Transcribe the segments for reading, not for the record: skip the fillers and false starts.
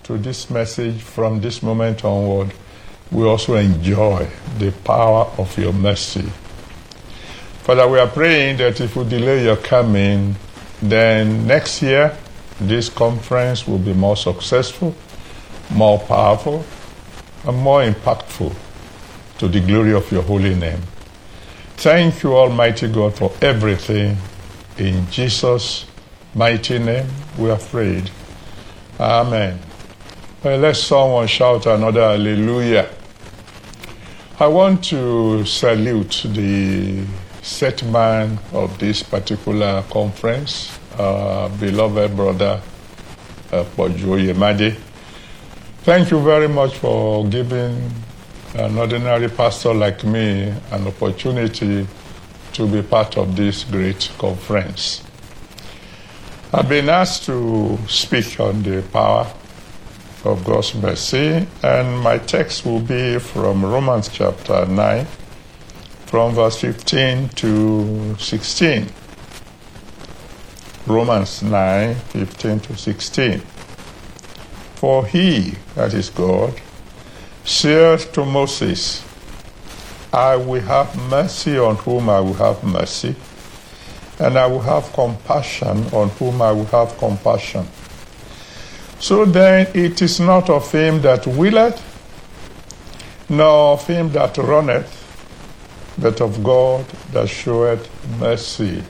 to this message from this moment onward, we also enjoy the power of your mercy. Father, we are praying that if we delay your coming, then next year this conference will be more successful, more powerful, and more impactful to the glory of your holy name. Thank you, Almighty God, for everything. In Jesus' mighty name we have prayed. Amen. Well, let someone shout another hallelujah. I want to salute the set man of this particular conference, beloved brother Poju Oyemade. Thank you very much for giving an ordinary pastor like me an opportunity to be part of this great conference. I've been asked to speak on the power of God's mercy, and my text will be from Romans chapter 9, from verse 15 to 16. Romans 9, 15 to 16. For he, that is God, said to Moses, I will have mercy on whom I will have mercy, and I will have compassion on whom I will have compassion. So then it is not of him that willeth, nor of him that runneth, but of God that showeth mercy.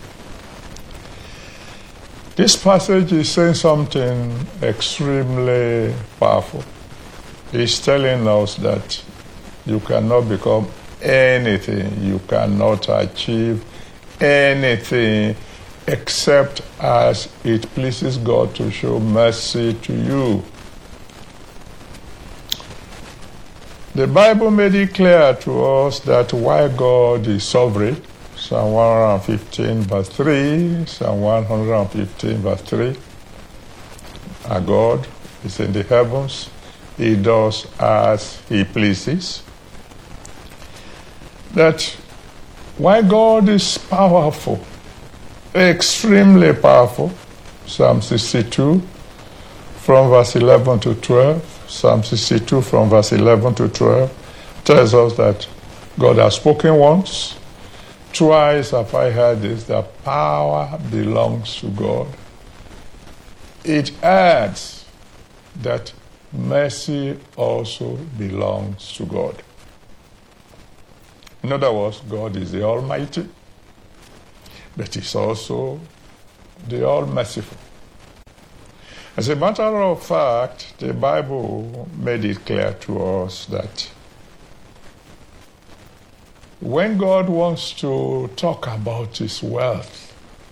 This passage is saying something extremely powerful. It's telling us that you cannot become anything, you cannot achieve anything except as it pleases God to show mercy to you. The Bible made it clear to us that while God is sovereign, Psalm 115 verse 3, Psalm 115 verse 3, our God is in the heavens, he does as he pleases. That while God is powerful, extremely powerful, Psalm 62 from verse 11 to 12, Psalm 62 from verse 11 to 12 tells us that God has spoken once, twice have I heard this, that power belongs to God. It adds that mercy also belongs to God. In other words, God is the Almighty, but he's also the All-Merciful. As a matter of fact, the Bible made it clear to us that when God wants to talk about his wealth,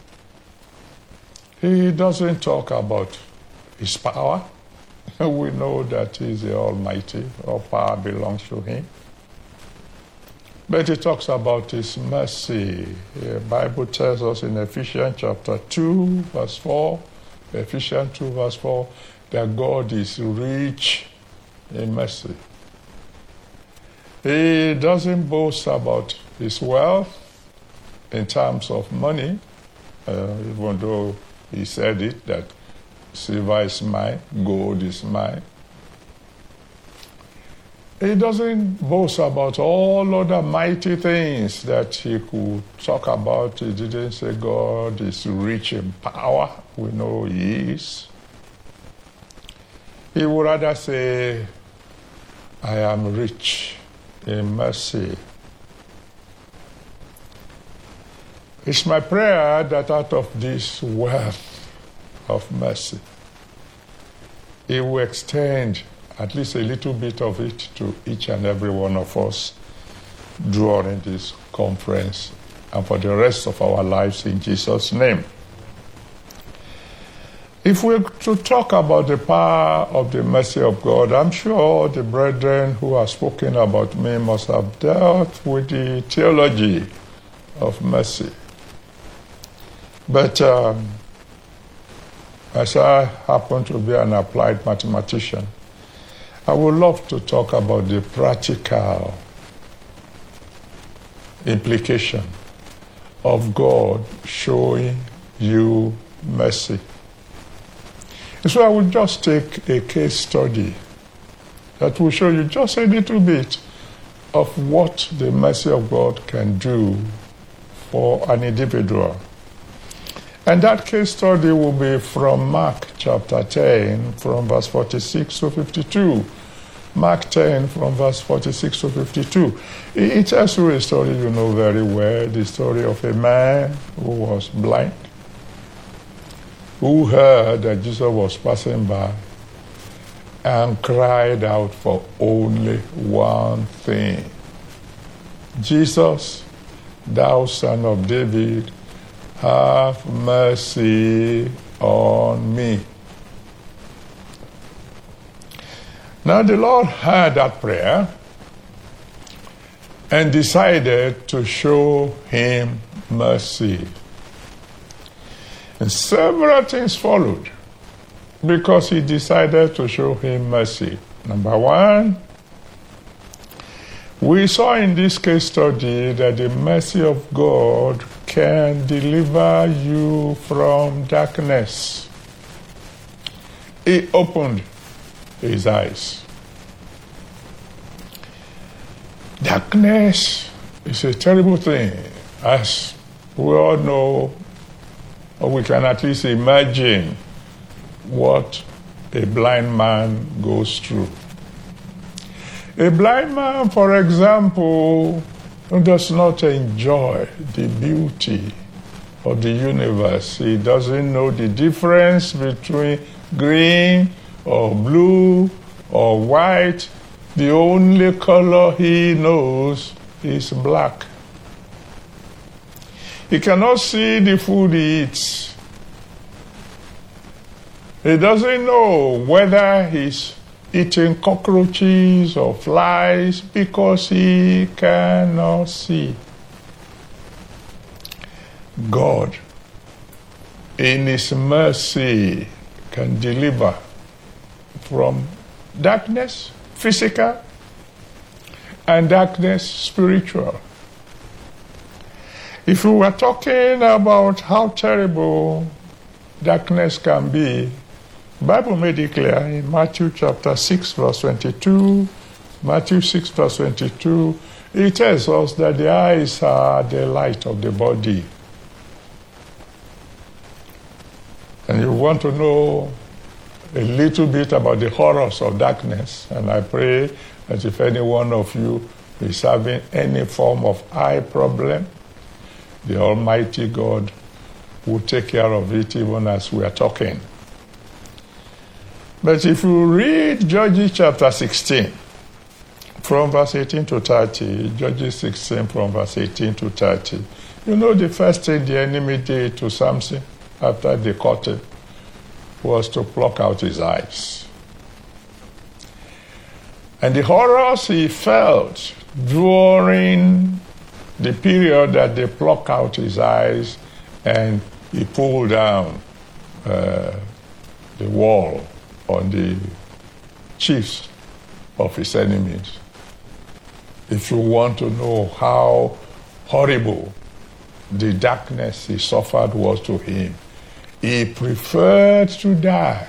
he doesn't talk about his power. We know that he's the Almighty, all power belongs to him. But he talks about his mercy. The Bible tells us in Ephesians chapter 2, verse 4, Ephesians 2, verse 4, that God is rich in mercy. He doesn't boast about his wealth in terms of money, even though he said it, that silver is mine, gold is mine. He doesn't boast about all other mighty things that he could talk about. He didn't say God is rich in power. We know he is. He would rather say, I am rich in mercy. It's my prayer that out of this wealth of mercy, he will extend at least a little bit of it to each and every one of us during this conference and for the rest of our lives in Jesus' name. If we're to talk about the power of the mercy of God, I'm sure the brethren who have spoken about me must have dealt with the theology of mercy. But as I happen to be an applied mathematician, I would love to talk about the practical implication of God showing you mercy. So I will just take a case study that will show you just a little bit of what the mercy of God can do for an individual. And that case study will be from Mark chapter 10, from verse 46 to 52. Mark 10, from verse 46 to 52. It tells you a story you know very well, the story of a man who was blind, who heard that Jesus was passing by and cried out for only one thing. Jesus, thou Son of David, have mercy on me. Now the Lord heard that prayer and decided to show him mercy. And several things followed because he decided to show him mercy. Number one, we saw in this case study that the mercy of God can deliver you from darkness. He opened his eyes. Darkness is a terrible thing, as we all know, or we can at least imagine what a blind man goes through. A blind man, for example, does not enjoy the beauty of the universe. He doesn't know the difference between green or blue or white. The only color he knows is black. He cannot see the food he eats. He doesn't know whether he's eating cockroaches or flies because he cannot see. God, in his mercy, can deliver from darkness, physical, and darkness, spiritual. If we were talking about how terrible darkness can be, the Bible made it clear in Matthew chapter 6, verse 22. Matthew 6, verse 22, it tells us that the eyes are the light of the body. And you want to know a little bit about the horrors of darkness, and I pray that if any one of you is having any form of eye problem, the Almighty God will take care of it even as we are talking. But if you read Judges chapter 16, from verse 18 to 30, Judges 16 from verse 18 to 30, you know the first thing the enemy did to Samson after they caught him was to pluck out his eyes. And the horrors he felt during the period that they plucked out his eyes and he pulled down the wall on the chiefs of his enemies. If you want to know how horrible the darkness he suffered was to him, he preferred to die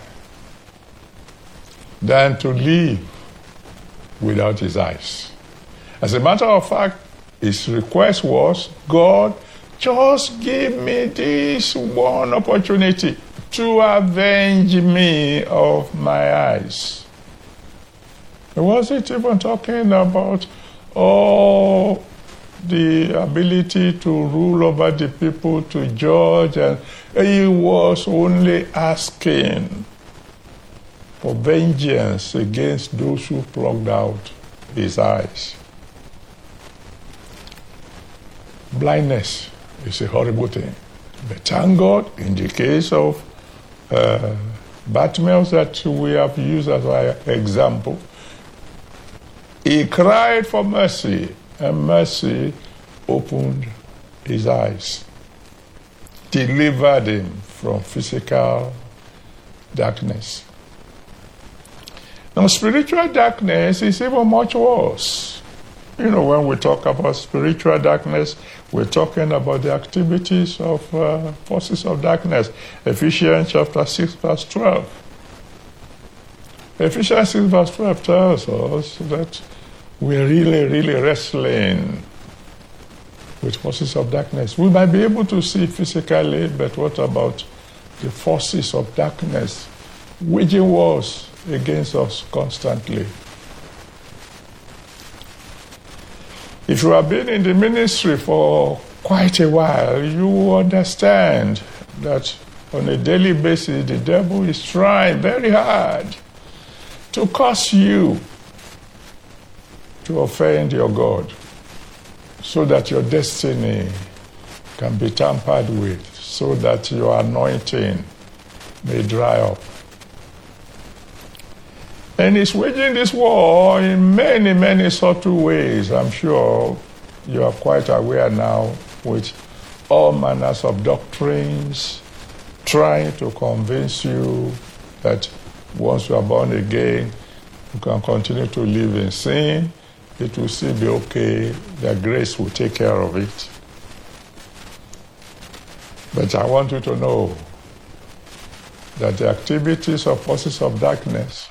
than to live without his eyes. As a matter of fact, his request was, God, just give me this one opportunity to avenge me of my eyes. He wasn't even talking about the ability to rule over the people, to judge, and he was only asking for vengeance against those who plucked out his eyes. Blindness is a horrible thing. But thank God, in the case of Bartimaeus that we have used as our example, he cried for mercy, and mercy opened his eyes, delivered him from physical darkness. Now, spiritual darkness is even much worse. You know, when we talk about spiritual darkness, we're talking about the activities of forces of darkness. Ephesians chapter 6, verse 12. Ephesians 6 verse 12 tells us that we're really wrestling with forces of darkness. We might be able to see physically, but what about the forces of darkness waging wars against us constantly? If you have been in the ministry for quite a while, you understand that on a daily basis, the devil is trying very hard to cause you to offend your God so that your destiny can be tampered with, so that your anointing may dry up. And he's waging this war in many subtle ways. I'm sure you are quite aware now, with all manners of doctrines, trying to convince you that once you are born again, you can continue to live in sin. It will still be okay. The grace will take care of it. But I want you to know that the activities of forces of darkness,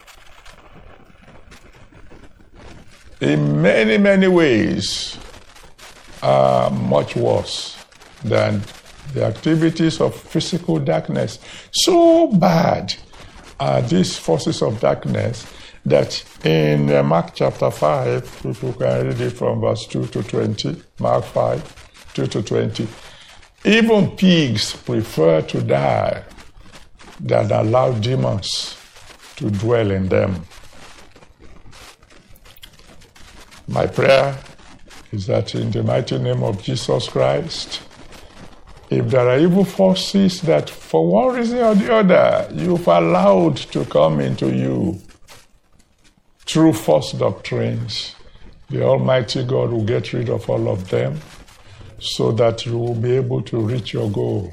in many ways, are much worse than the activities of physical darkness. So bad are these forces of darkness that in Mark chapter 5, if you can read it from verse 2 to 20, Mark 5, 2 to 20, even pigs prefer to die than allow demons to dwell in them. My prayer is that in the mighty name of Jesus Christ, if there are evil forces that for one reason or the other you've allowed to come into you through false doctrines, the Almighty God will get rid of all of them so that you will be able to reach your goal.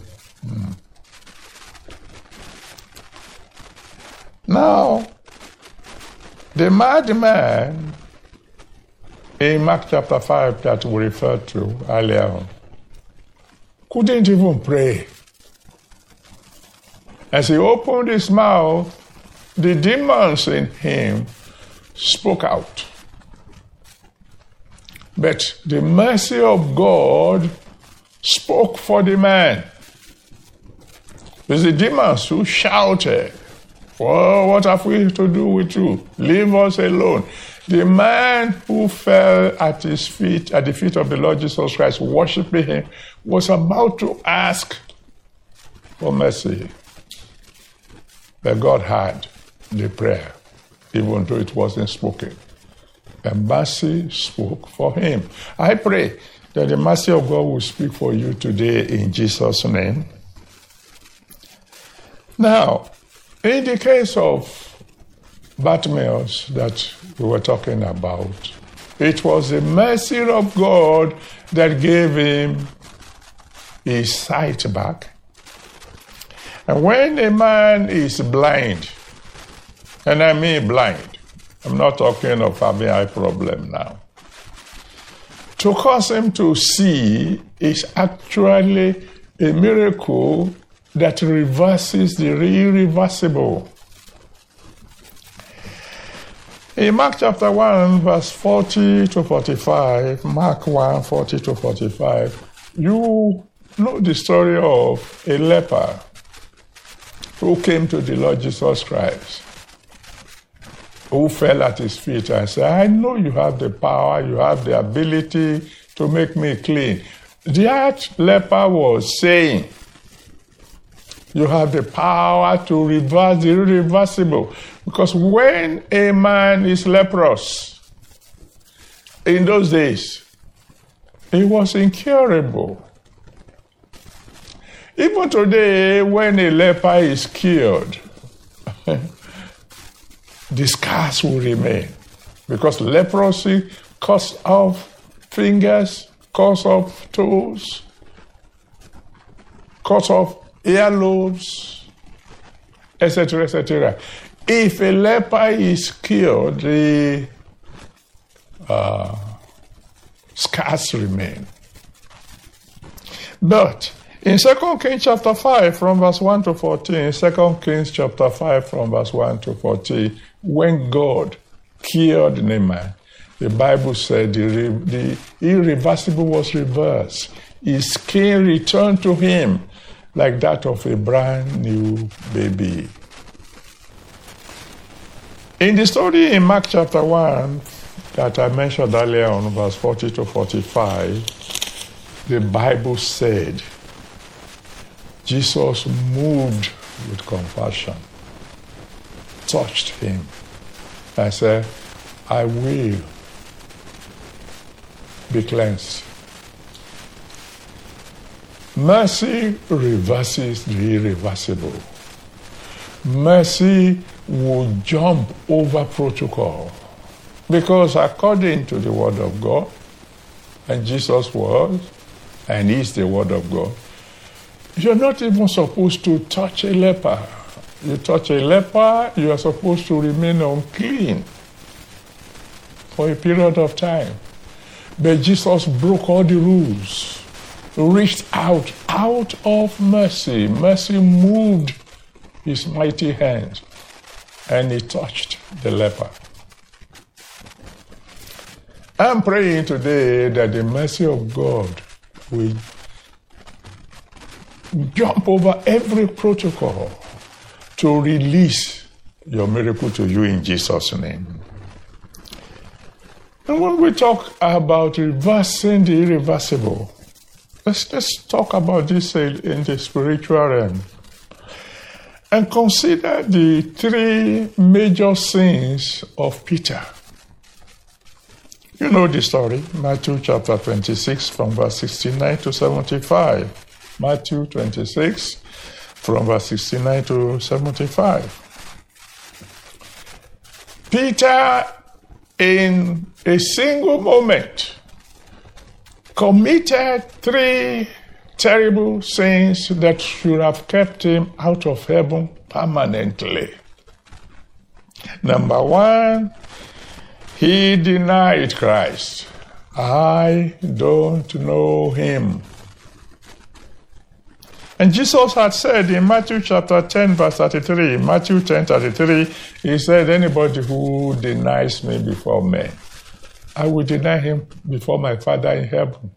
Now, the madman in Mark chapter 5 that we referred to earlier on couldn't even pray. As he opened his mouth, the demons in him spoke out. But the mercy of God spoke for the man. It was the demons who shouted, "Oh, what have we to do with you? Leave us alone." The man who fell at his feet, at the feet of the Lord Jesus Christ, worshiping him, was about to ask for mercy. But God heard the prayer, even though it wasn't spoken. And mercy spoke for him. I pray that the mercy of God will speak for you today in Jesus' name. Now, in the case of Bartimaeus that we were talking about, it was the mercy of God that gave him his sight back. And when a man is blind, and I mean blind, I'm not talking of having eye problem now, to cause him to see is actually a miracle that reverses the irreversible. In Mark chapter 1, verse 40 to 45, Mark 1, 40 to 45, you know the story of a leper who came to the Lord Jesus Christ, who fell at his feet and said, "I know you have the power, you have the ability to make me clean." That leper was saying, you have the power to reverse the irreversible. Because when a man is leprous, in those days, he was incurable. Even today, when a leper is cured, the scars will remain. Because leprosy cuts off fingers, cuts off toes, cuts off earlobes, etc., etc. If a leper is cured, the scars remain. But In 2 Kings chapter 5 from verse 1 to 14, 2 Kings chapter 5 from verse 1 to 14, when God cured Naaman, the Bible said the irreversible was reversed. His skin returned to him like that of a brand new baby. In the story in Mark chapter 1 that I mentioned earlier on verse 40 to 45, the Bible said Jesus moved with compassion, touched him, and said, I will be cleansed. Mercy reverses the irreversible. Mercy will jump over protocol. Because according to the Word of God, and Jesus was, and is the Word of God, you're not even supposed to touch a leper. You touch a leper, you are supposed to remain unclean for a period of time. But Jesus broke all the rules, reached out of mercy. Mercy moved his mighty hand, and he touched the leper. I'm praying today that the mercy of God will jump over every protocol to release your miracle to you in Jesus' name. And when we talk about reversing the irreversible, let's talk about this in the spiritual realm. And consider the three major sins of Peter. You know the story, Matthew chapter 26 from verse 69 to 75. Matthew 26 from verse 69 to 75. Peter, in a single moment, committed three terrible sins that should have kept him out of heaven permanently. Number one, he denied Christ. I don't know him. And Jesus had said in Matthew chapter 10, verse 33, Matthew 10, 33, he said, anybody who denies me before men, I will deny him before my Father in heaven.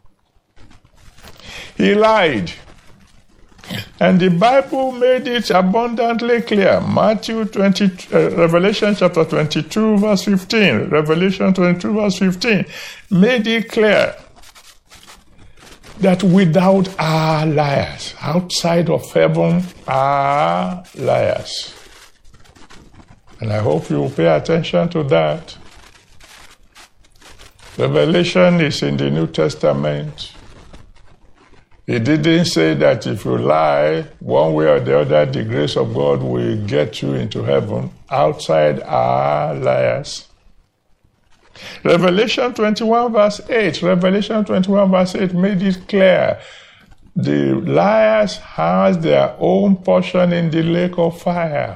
He lied. And the Bible made it abundantly clear. Revelation chapter 22, verse 15. Revelation 22, verse 15 made it clear that without our liars, outside of heaven are liars. And I hope you will pay attention to that. Revelation is in the New Testament. It didn't say that if you lie one way or the other, the grace of God will get you into heaven. Outside are liars. Revelation 21 verse 8. Revelation 21 verse 8 made it clear. The liars has their own portion in the lake of fire.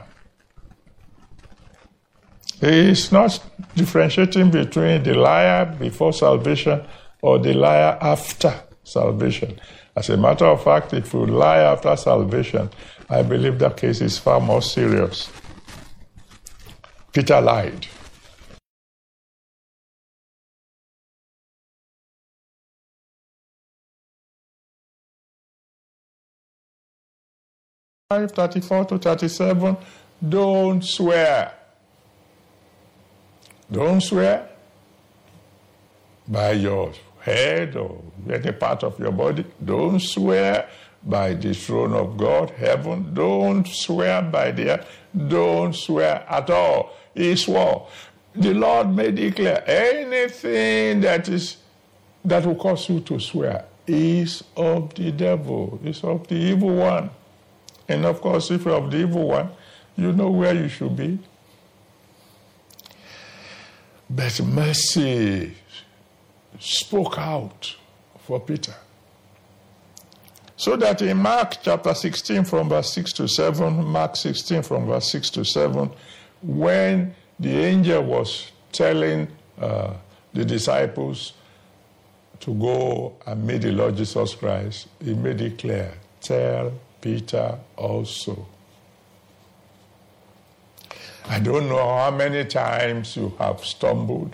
He is not differentiating between the liar before salvation or the liar after salvation. As a matter of fact, if you lie after salvation, I believe that case is far more serious. Peter lied. Verse 34 to 37, don't swear. Don't swear by your head or any part of your body. Don't swear by the throne of God, heaven. Don't swear by the earth. Don't swear at all. He swore. The Lord made it clear. Anything that will cause you to swear is of the devil, is of the evil one. And of course, if you're of the evil one, you know where you should be. But mercy spoke out for Peter. So that in Mark chapter 16 from verse 6 to 7, Mark 16 from verse 6 to 7, when the angel was telling the disciples to go and meet the Lord Jesus Christ, he made it clear tell Peter also. I don't know how many times you have stumbled.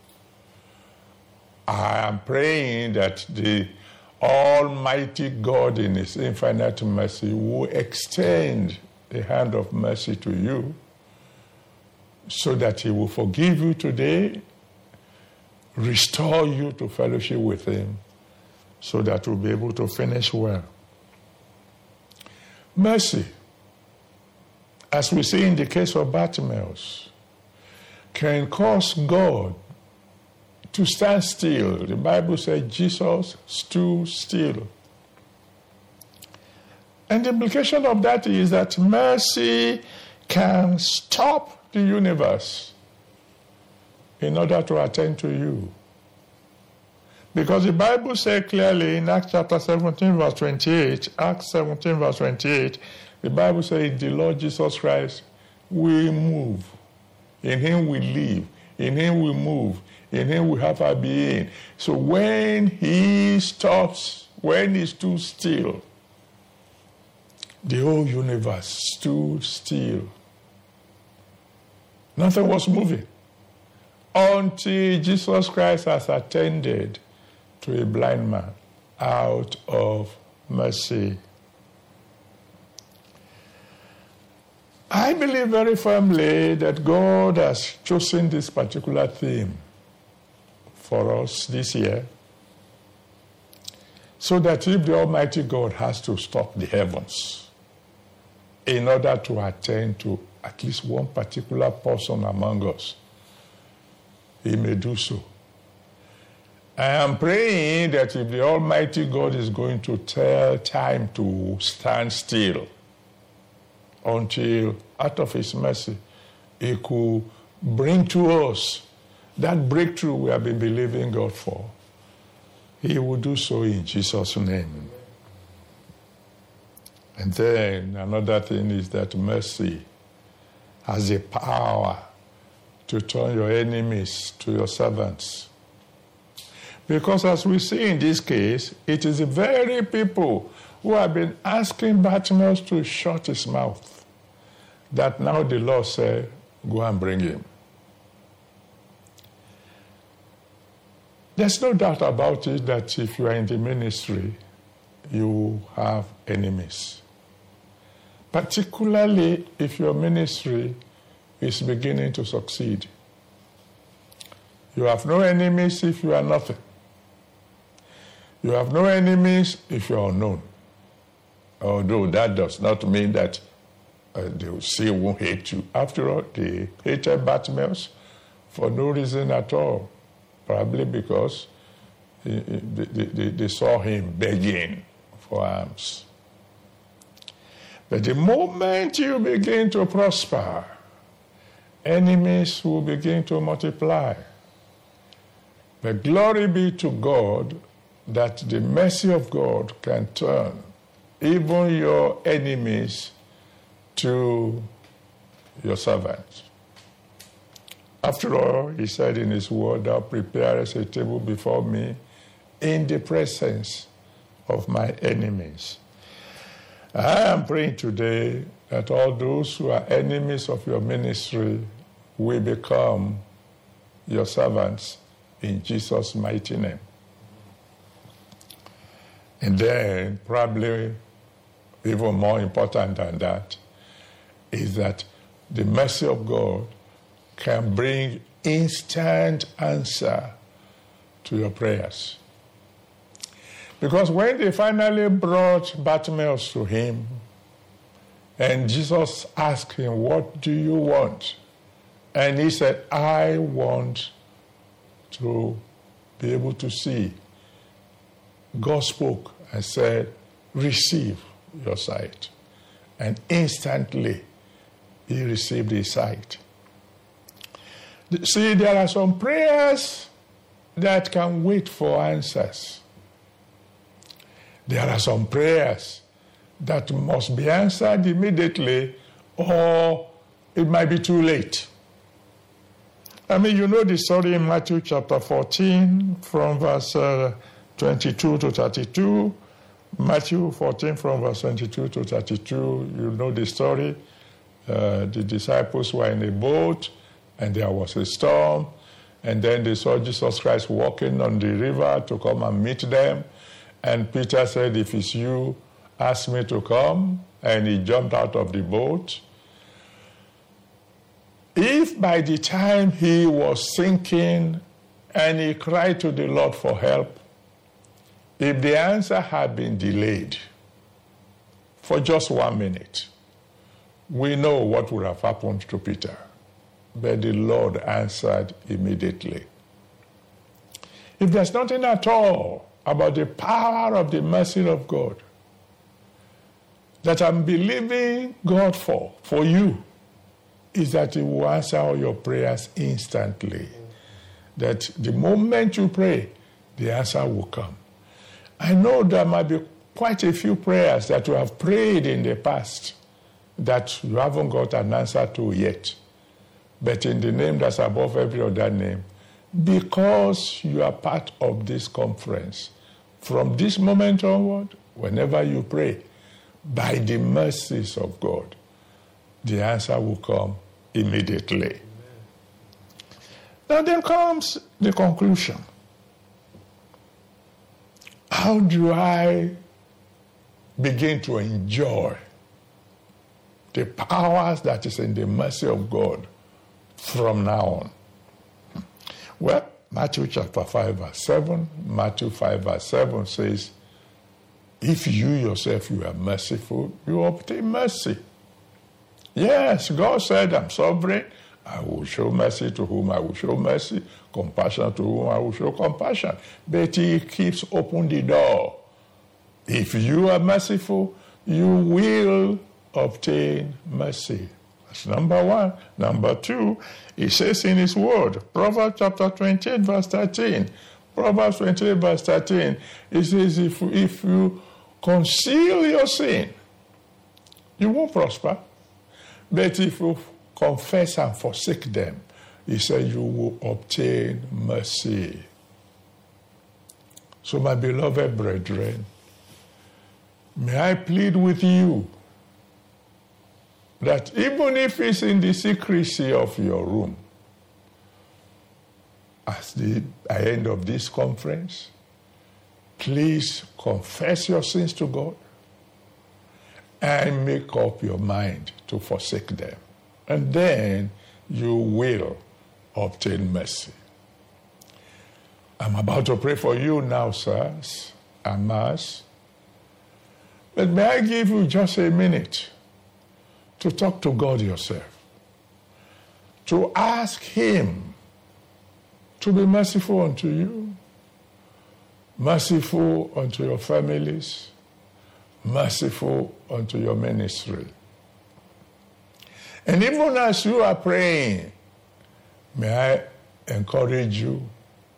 I am praying that the Almighty God in His infinite mercy will extend the hand of mercy to you so that He will forgive you today, restore you to fellowship with Him, so that you'll be able to finish well. Mercy, as we see in the case of Bartimaeus, can cause God to stand still. The Bible says Jesus stood still. And the implication of that is that mercy can stop the universe in order to attend to you. Because the Bible says clearly in Acts chapter 17 verse 28, Acts 17 verse 28, the Bible says in the Lord Jesus Christ we move. In Him we live. In Him we move. In Him we have our being. So when He stops, when He stood still, the whole universe stood still. Nothing was moving until Jesus Christ has attended to a blind man out of mercy. I believe very firmly that God has chosen this particular theme for us this year so that if the Almighty God has to stop the heavens in order to attend to at least one particular person among us, He may do so. I am praying that if the Almighty God is going to tell time to stand still until, out of His mercy, He could bring to us that breakthrough we have been believing God for, He will do so in Jesus' name. And then another thing is that mercy has the power to turn your enemies to your servants. Because as we see in this case, it is the very people who have been asking Bartimaeus to shut his mouth that now the Lord said, go and bring him. There's no doubt about it that if you are in the ministry, you have enemies. Particularly if your ministry is beginning to succeed. You have no enemies if you are nothing. You have no enemies if you are unknown. Although that does not mean that they will still won't hate you. After all, they hated Bartimaeus for no reason at all. Probably because they saw him begging for alms. But the moment you begin to prosper, enemies will begin to multiply. But glory be to God that the mercy of God can turn even your enemies to your servants. After all, He said in His word, Thou preparest a table before me in the presence of my enemies. I am praying today that all those who are enemies of your ministry will become your servants in Jesus' mighty name. And then, probably even more important than that, is that the mercy of God can bring instant answer to your prayers. Because when they finally brought Bartimaeus to Him, and Jesus asked him, what do you want? And he said, I want to be able to see. God spoke and said, receive your sight. And instantly, he received his sight. See, there are some prayers that can wait for answers. There are some prayers that must be answered immediately, or it might be too late. I mean, you know the story in Matthew chapter 14, from verse 22 to 32, Matthew 14 from verse 22 to 32, you know the story. The disciples were in a boat and there was a storm. And then they saw Jesus Christ walking on the river to come and meet them. And Peter said, if it's you, ask me to come. And he jumped out of the boat. If by the time he was sinking and he cried to the Lord for help, if the answer had been delayed for just 1 minute, we know what would have happened to Peter. But the Lord answered immediately. If there's nothing at all about the power of the mercy of God that I'm believing God for you, is that He will answer all your prayers instantly. That the moment you pray, the answer will come. I know there might be quite a few prayers that you have prayed in the past that you haven't got an answer to yet. But in the name that's above every other name, because you are part of this conference, from this moment onward, whenever you pray, by the mercies of God, the answer will come immediately. Amen. Now then comes the conclusion. How do I begin to enjoy the powers that is in the mercy of God from now on? Well, Matthew chapter 5 verse 7, Matthew 5 verse 7 says, if you yourself, you are merciful, you obtain mercy. Yes, God said, I'm sovereign. I will show mercy to whom I will show mercy, compassion to whom I will show compassion. But He keeps open the door. If you are merciful, you will obtain mercy. That's number one. Number two, He says in His word, Proverbs chapter 28 verse 13. Proverbs 28 verse 13, it says, if you conceal your sin, you won't prosper. But if you confess and forsake them, He said, you will obtain mercy. So, my beloved brethren, may I plead with you that even if it's in the secrecy of your room, at the end of this conference, please confess your sins to God and make up your mind to forsake them. And then you will obtain mercy. I'm about to pray for you now, sirs and ma'ams. But may I give you just a minute to talk to God yourself, to ask Him to be merciful unto you, merciful unto your families, merciful unto your ministry. And even as you are praying, may I encourage you,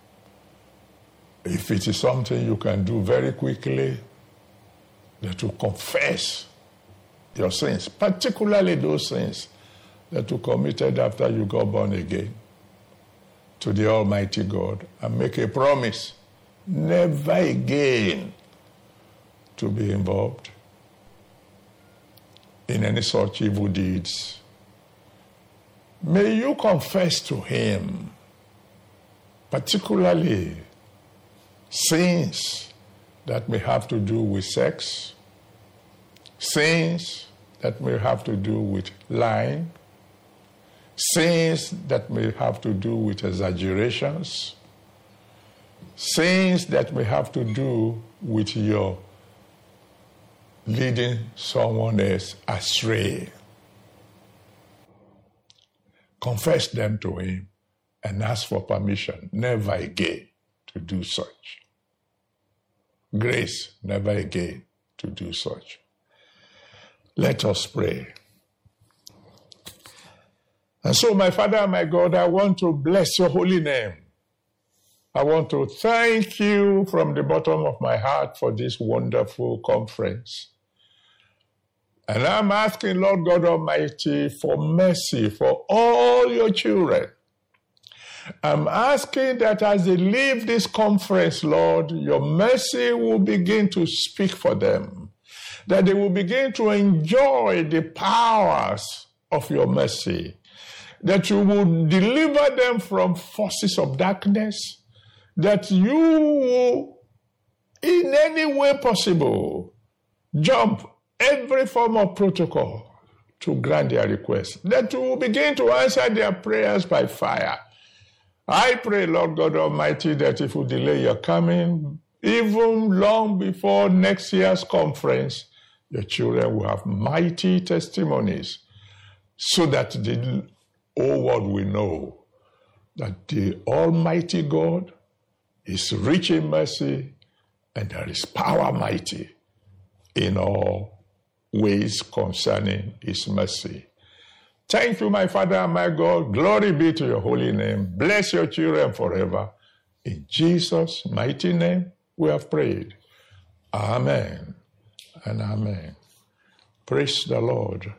if it is something you can do very quickly, that you confess your sins, particularly those sins that you committed after you got born again, to the Almighty God, and make a promise never again to be involved in any such evil deeds. May you confess to Him, particularly sins that may have to do with sex, sins that may have to do with lying, sins that may have to do with exaggerations, sins that may have to do with your leading someone else astray. Confess them to Him and ask for permission never again to do such. Grace, never again to do such. Let us pray. And so, my Father, my God, I want to bless your holy name. I want to thank you from the bottom of my heart for this wonderful conference. And I'm asking, Lord God Almighty, for mercy for all your children. I'm asking that as they leave this conference, Lord, your mercy will begin to speak for them, that they will begin to enjoy the powers of your mercy, that you will deliver them from forces of darkness, that you will, in any way possible, jump every form of protocol to grant their request, that you will begin to answer their prayers by fire. I pray, Lord God Almighty, that if you delay your coming, even long before next year's conference, your children will have mighty testimonies, so that the whole world will know that the Almighty God is rich in mercy, and there is power mighty in all ways concerning his mercy. Thank you, my Father and my God. Glory be to your holy name. Bless your children forever. In Jesus' mighty name we have prayed. Amen and amen. Praise the Lord.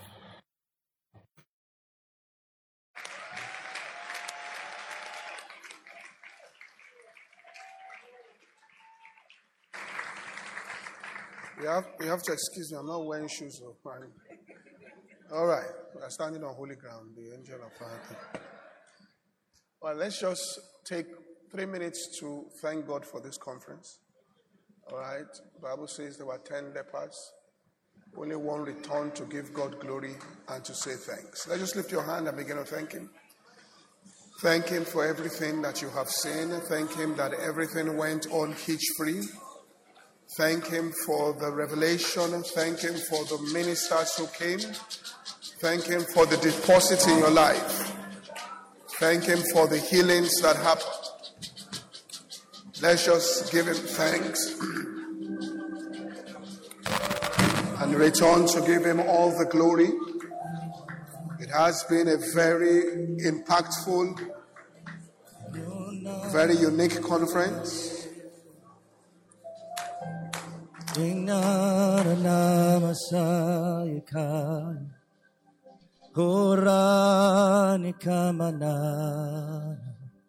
You have to excuse me. I'm not wearing shoes. So all right. We are standing on holy ground, the angel of fire. Well, let's just take 3 minutes to thank God for this conference. All right. The Bible says there were 10 lepers. Only one returned to give God glory and to say thanks. Let's just lift your hand and begin to thank him. Thank him for everything that you have seen. Thank him that everything went on hitch-free. Thank him for the revelation. Thank him for the ministers who came. Thank him for the deposit in your life. Thank him for the healings that happened. Let's just give him thanks and return to give him all the glory. It has been a very impactful, very unique conference. Korani kamana